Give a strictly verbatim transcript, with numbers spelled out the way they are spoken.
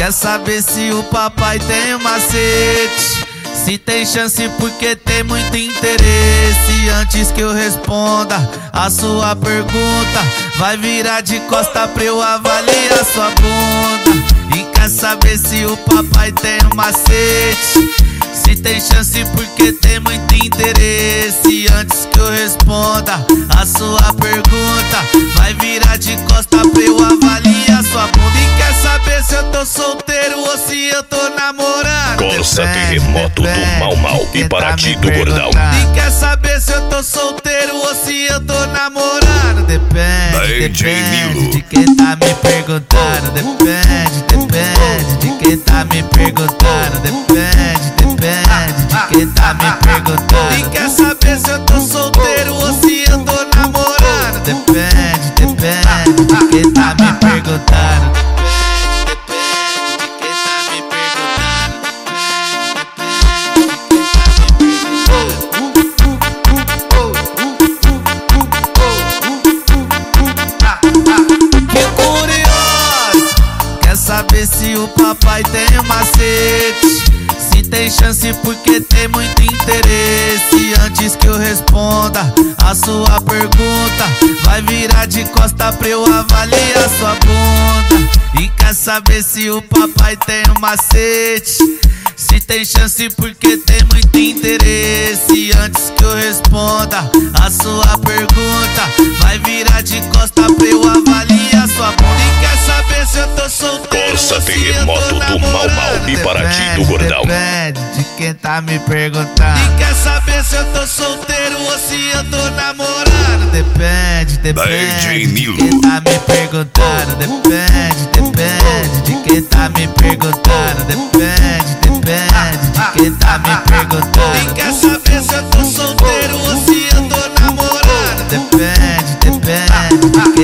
Quer saber se o papai tem um macete? Se tem chance porque tem muito interesse. Antes que eu responda a sua pergunta, vai virar de costa pra eu avaliar sua bunda. E quer saber se o papai tem um macete? Se tem chance porque tem muito interesse. Antes que eu responda a sua pergunta, vai virar de costa pra eu avaliar sua bunda. E quer saber se eu tô solteiro ou se eu tô namorando? Corsa Terremoto do Mau Mau e Paraty do Gordão. E quer saber se eu tô solteiro ou se eu tô namorando? Depende, depende de quem tá me perguntando. Depende, depende de quem tá me perguntando. Depende, depende de quem tá me perguntando. E quer saber se eu tô solteiro ou se eu tô namorando? Depende, depende de quem tá me perguntando. Saber se o papai tem um macete? Se tem chance porque tem muito interesse. Antes que eu responda a sua pergunta, vai virar de costa pra eu avaliar sua bunda. E quer saber se o papai tem um macete? Se tem chance porque tem muito interesse. Antes que eu responda a sua pergunta, vai virar de costa pra eu avaliar sua bunda. E quer saber se eu tô solteiro? Corsa Terremoto do Mau Mau e Paraty do Gordão. Depende de quem tá me perguntando. E quer saber se eu tô solteiro ou se eu tô namorando? Depende, depende de quem tá me perguntando. Depende, depende de quem tá me perguntando. Depende, depende de quem tá me perguntando. E quer saber se eu tô solteiro ou se eu tô namorando? Depende, depende de